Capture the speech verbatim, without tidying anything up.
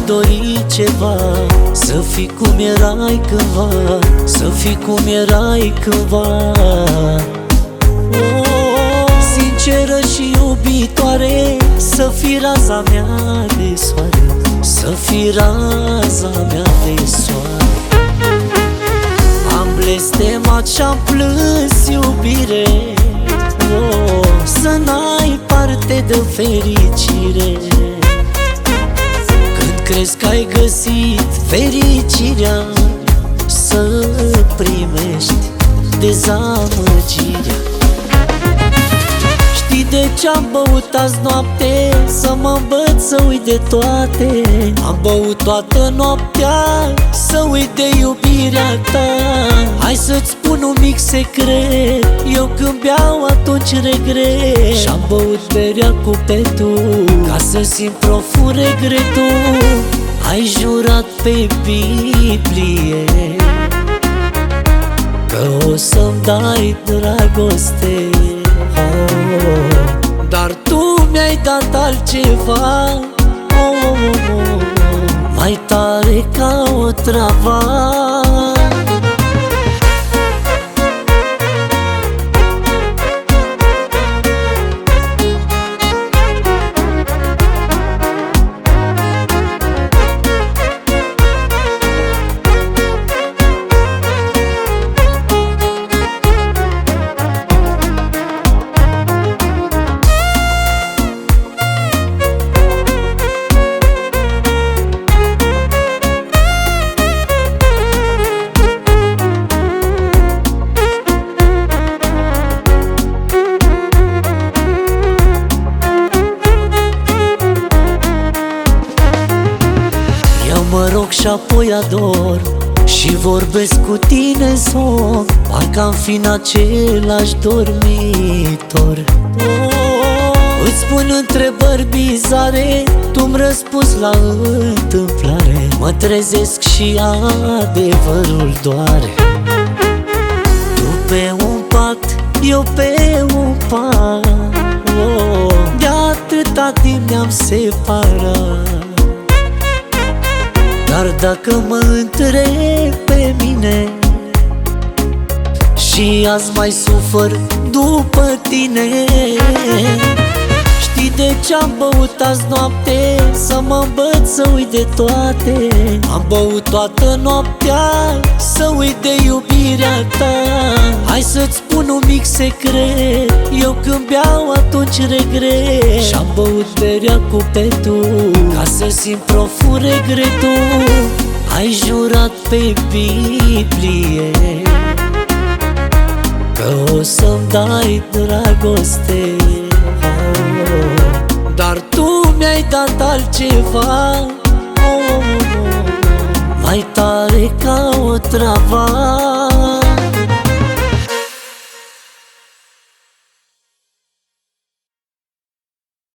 dori ceva, să fii cum erai cândva, să fii cum erai cândva. Oh, sinceră și iubitoare, să fii raza mea de soare, să fii raza mea de soare. Am blestemat și-am plâns, iubire, oh, să n-ai parte de fericire. Când crezi că ai găsit fericirea, să primești dezamăgirea. Știi de ce-am băut azi noapte? Să mă învăț să uit de toate. Am băut toată noaptea să uit de iubirea ta. Hai să-ți spun un mic secret, eu când beau atunci regret. Și-am băut berea cu petul ca să simt profund regretul. Ai jurat pe Biblie că o să-mi dai dragoste, oh, dar tu mi-ai dat altceva, oh, oh, oh, oh, mai tare ca o travă. Mă rog și apoi ador și vorbesc cu tine în somn, parcă am fi în același dormitor. Oh, îți spun întrebări bizare, tu-mi răspunzi la întâmplare. Mă trezesc și adevărul doare. Tu pe un pat, eu pe un pat, oh, de atâta timp ne-am separat. Dar dacă mă întreb pe mine și azi mai sufăr după tine, știi de ce-am băut azi noapte? Să mă învăț să uit de toate. Am băut toată noaptea să uit de iubirea ta. Hai să-ți spun un mic secret, eu când beau atunci regret. Și-am băut berea cu petul ca să simt profund regretul. Ai jurat pe Biblie că o să-mi dai dragoste, oh, dar tu mi-ai dat altceva, oh, mai tare ca o travă.